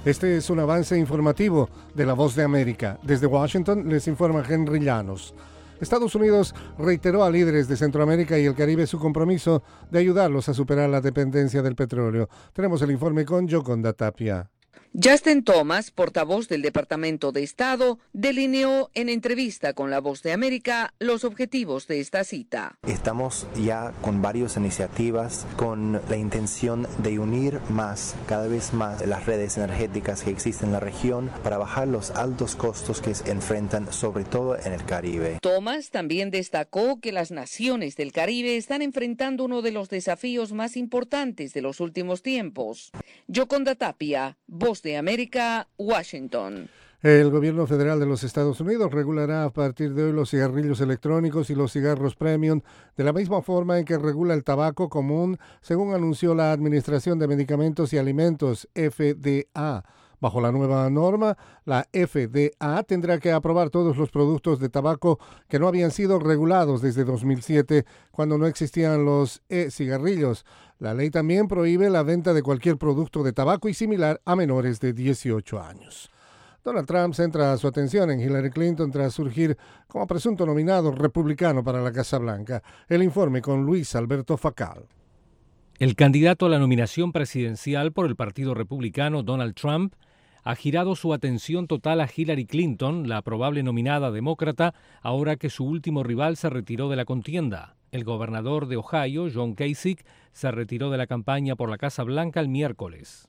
Este es un avance informativo de La Voz de América. Desde Washington les informa Henry Llanos. Estados Unidos reiteró a líderes de Centroamérica y el Caribe su compromiso de ayudarlos a superar la dependencia del petróleo. Tenemos el informe con Yoconda Tapia. Justin Thomas, portavoz del Departamento de Estado, delineó en entrevista con La Voz de América los objetivos de esta cita. Estamos ya con varias iniciativas con la intención de unir cada vez más las redes energéticas que existen en la región para bajar los altos costos que se enfrentan sobre todo en el Caribe. Thomas también destacó que las naciones del Caribe están enfrentando uno de los desafíos más importantes de los últimos tiempos. Yoconda Tapia, Voz de América, Washington. El gobierno federal de los Estados Unidos regulará a partir de hoy los cigarrillos electrónicos y los cigarros premium de la misma forma en que regula el tabaco común, según anunció la Administración de Medicamentos y Alimentos, FDA. Bajo la nueva norma, la FDA tendrá que aprobar todos los productos de tabaco que no habían sido regulados desde 2007, cuando no existían los e-cigarrillos. La ley también prohíbe la venta de cualquier producto de tabaco y similar a menores de 18 años. Donald Trump centra su atención en Hillary Clinton tras surgir como presunto nominado republicano para la Casa Blanca. El informe con Luis Alberto Facal. El candidato a la nominación presidencial por el Partido Republicano, Donald Trump, ha girado su atención total a Hillary Clinton, la probable nominada demócrata, ahora que su último rival se retiró de la contienda. El gobernador de Ohio, John Kasich, se retiró de la campaña por la Casa Blanca el miércoles.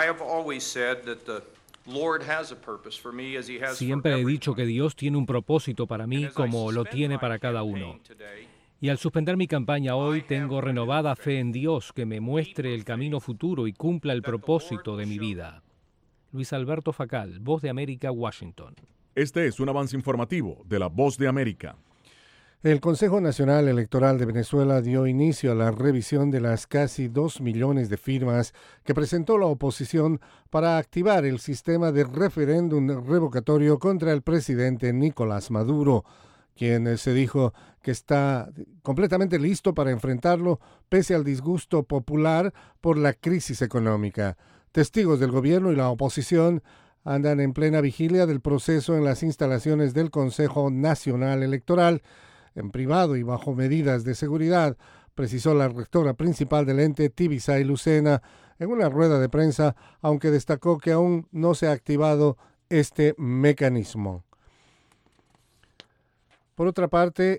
Siempre he dicho que Dios tiene un propósito para mí como lo tiene para cada uno. Y al suspender mi campaña hoy, tengo renovada fe en Dios que me muestre el camino futuro y cumpla el propósito de mi vida. Luis Alberto Facal, Voz de América, Washington. Este es un avance informativo de La Voz de América. El Consejo Nacional Electoral de Venezuela dio inicio a la revisión de las casi 2 millones de firmas que presentó la oposición para activar el sistema de referéndum revocatorio contra el presidente Nicolás Maduro, quien se dijo que está completamente listo para enfrentarlo pese al disgusto popular por la crisis económica. Testigos del gobierno y la oposición andan en plena vigilia del proceso en las instalaciones del Consejo Nacional Electoral, en privado y bajo medidas de seguridad, precisó la rectora principal del ente, Tibisay Lucena, en una rueda de prensa, aunque destacó que aún no se ha activado este mecanismo. Por otra parte,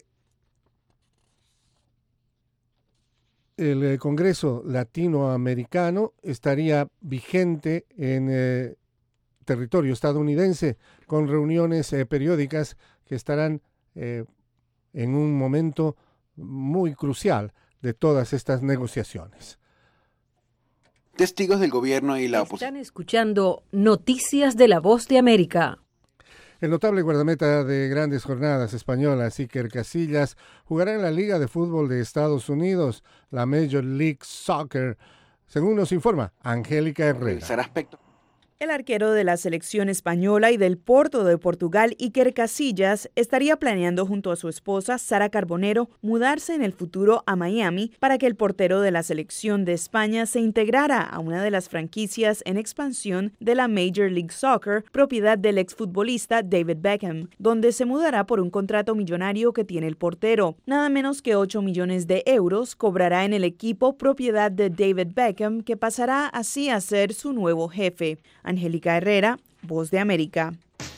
el Congreso Latinoamericano estaría vigente en territorio estadounidense con reuniones periódicas que estarán en un momento muy crucial de todas estas negociaciones. Testigos del gobierno y la oposición. Están escuchando Noticias de La Voz de América. El notable guardameta de grandes jornadas españolas, Iker Casillas, jugará en la Liga de Fútbol de Estados Unidos, la Major League Soccer, según nos informa Angélica Herrera. El arquero de la selección española y del Porto de Portugal, Iker Casillas, estaría planeando junto a su esposa, Sara Carbonero, mudarse en el futuro a Miami para que el portero de la selección de España se integrara a una de las franquicias en expansión de la Major League Soccer, propiedad del exfutbolista David Beckham, donde se mudará por un contrato millonario que tiene el portero. Nada menos que 8 millones de euros cobrará en el equipo propiedad de David Beckham, que pasará así a ser su nuevo jefe. Angélica Herrera, Voz de América.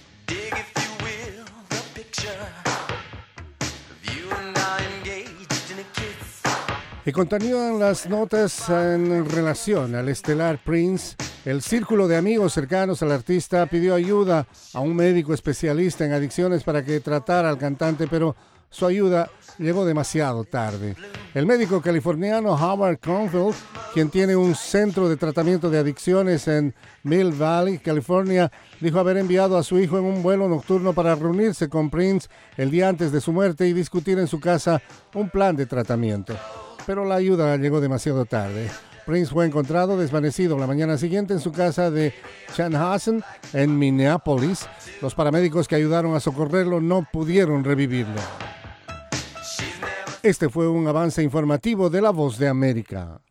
Y continúan las notas en relación al estelar Prince. El círculo de amigos cercanos al artista pidió ayuda a un médico especialista en adicciones para que tratara al cantante, pero su ayuda llegó demasiado tarde. El médico californiano Howard Kronfeld, quien tiene un centro de tratamiento de adicciones en Mill Valley, California, dijo haber enviado a su hijo en un vuelo nocturno para reunirse con Prince el día antes de su muerte y discutir en su casa un plan de tratamiento. Pero la ayuda llegó demasiado tarde. Prince fue encontrado desvanecido la mañana siguiente en su casa de Chanhassen, en Minneapolis. Los paramédicos que ayudaron a socorrerlo no pudieron revivirlo. Este fue un avance informativo de La Voz de América.